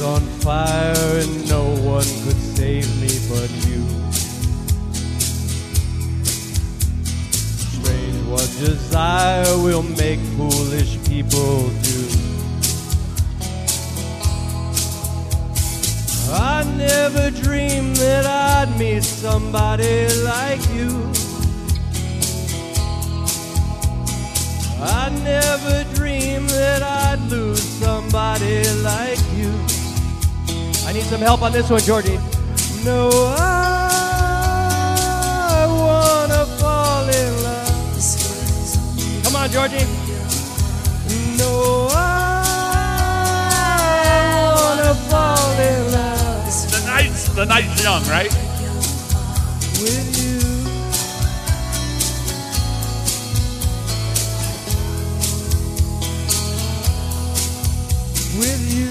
on fire and no one could save me but you. Strange what desire will make foolish people do. I never dreamed that I'd meet somebody like you. I never dreamed that I'd lose somebody like you. I need some help on this one, Georgie. No, I wanna fall in love. Come on, Georgie. No, I wanna fall in love. The night's young, right? With you. With you.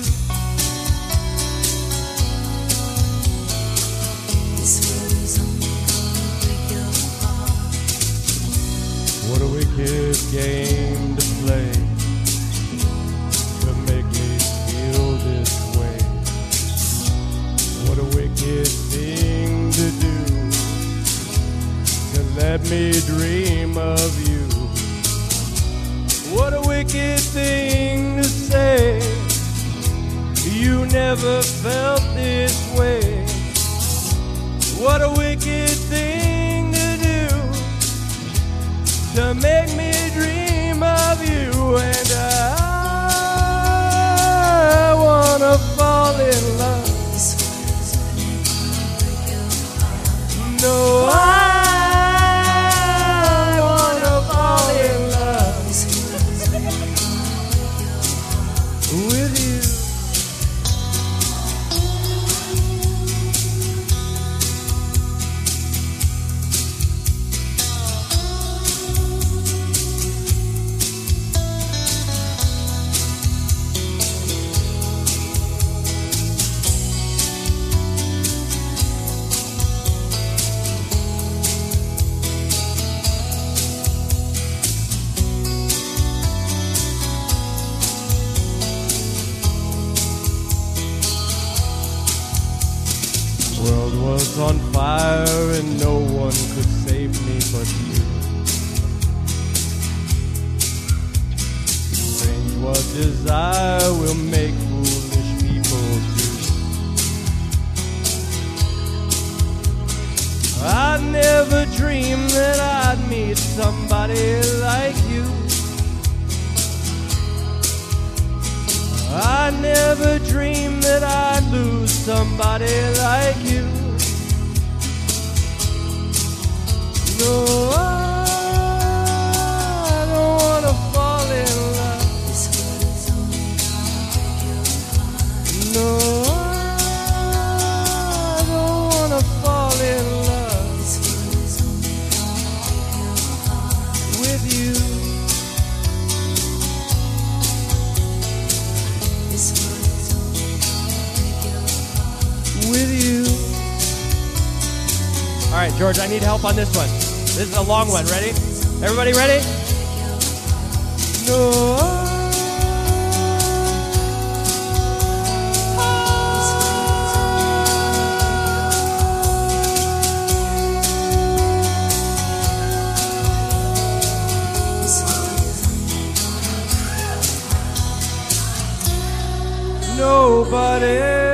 What a wicked game to play to make me feel this way. What a wicked thing to do to let me dream of you. What a wicked thing to say. You never felt this way. What a wicked thing to do to make me dream of you. And I wanna fall in love. No, I wanna fall in love with you. The world was on fire and no one could save me but you. Strange what desire will make foolish people do. I never dreamed that I'd meet somebody like you. I never dreamed that I'd lose somebody like you. No, I don't wanna fall in love. No, I don't wanna fall in love with you. With you. All right, George, I need help on this one. This is a long one. Ready? Everybody ready? No. Nobody